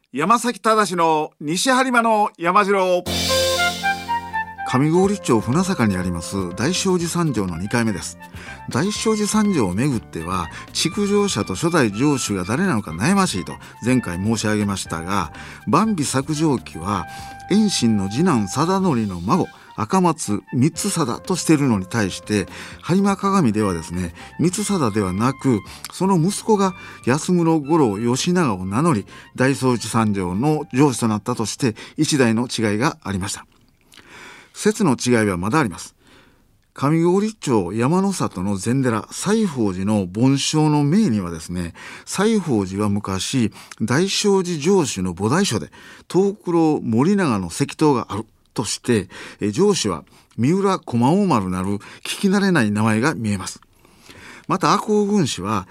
山崎忠の西播磨の山城。上郡町船坂にあります大正寺三条の2回目です。大正寺三条をめぐっては、築城者と初代城主が誰なのか悩ましいと前回申し上げましたが、万美作城記は遠心の次男貞則の孫赤松光貞としているのに対して、播磨鏡ではですね、光貞ではなく、その息子が安室五郎義長を名乗り、大正寺三条の城主となったとして一代の違いがありました。説の違いはまだあります。上郡町山の里の禅寺西宝寺の梵鐘の銘にはですね、西宝寺は昔大正寺城主の菩提所で藤九郎森永の石塔があるとして、城主は三浦駒王丸なる聞き慣れない名前が見えます。また赤穂郡史は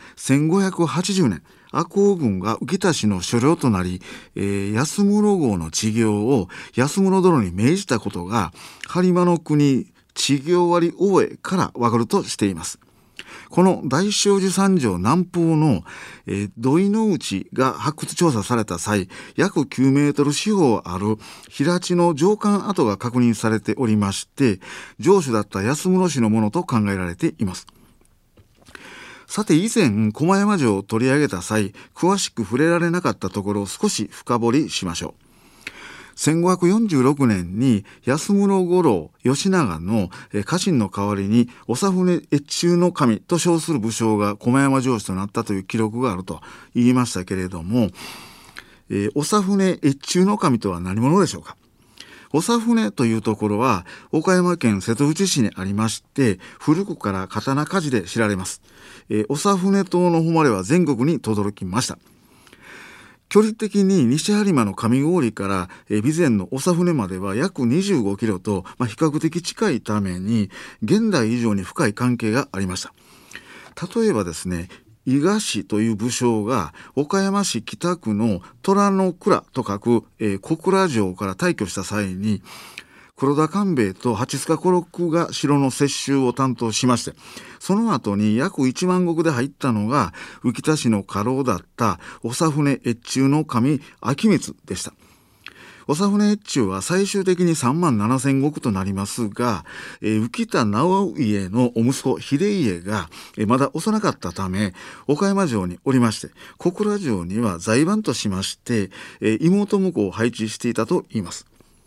1580年、赤穂郡が宇喜田氏の所領となり、安室郷の治業を安室殿に命じたことが播磨の国治業割大江からわかるとしています。この大正寺三条南方の、土井の内が発掘調査された際、約9メートル四方ある平地の城関跡が確認されておりまして、城主だった安室氏のものと考えられています。さて、以前駒山城を取り上げた際、詳しく触れられなかったところを少し深掘りしましょう。1546年に安室五郎義長の家臣の代わりに長船越中の神と称する武将が駒山城主となったという記録があると言いましたけれども、長船越中の神とは何者でしょうか。長船というところは岡山県瀬戸内市にありまして、古くから刀鍛冶で知られます。長船島の誉れは全国に轟きました。距離的に西播磨の上郡から備前の長船までは約25キロと、比較的近いために現代以上に深い関係がありました。例えばですね、伊賀氏という武将が岡山市北区の虎の倉と書く、小倉城から退去した際に、黒田官兵衛と八塚五六が城の接収を担当しまして、その後に約1万石で入ったのが宇喜田氏の家老だった長船越中の神昭光でした。長船越中は最終的に3万7,000石となりますが、宇喜田直家のお息子秀家がまだ幼かったため、岡山城におりまして、小倉城には在番としまして妹婿を配置していたといいます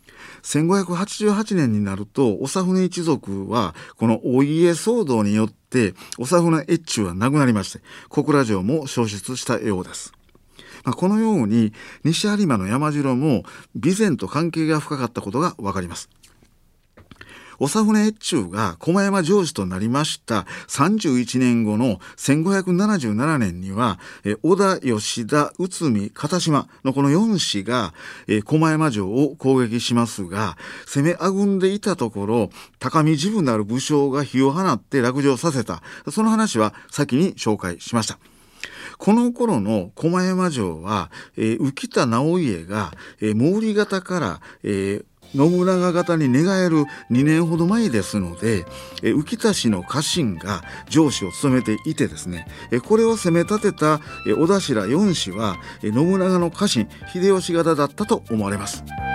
。1588年になると長船一族はこのお家騒動によって長船越中はなくなりまして、小倉城も消失したようです。このように西播磨の山城も備前と関係が深かったことがわかります。長船越中が駒山城主となりました31年後の1577年には、織田、吉田、内海、片島のこの4氏が駒山城を攻撃しますが、攻めあぐんでいたところ、高見自分なる武将が火を放って落城させた、その話は先に紹介しました。この頃の駒山城は、宇喜田直家が、毛利方から、信長方に寝返る2年ほど前ですので、宇喜田氏の家臣が城主を務めていてですね、これを攻め立てた織田氏ら4氏は信長の家臣秀吉方だったと思われます。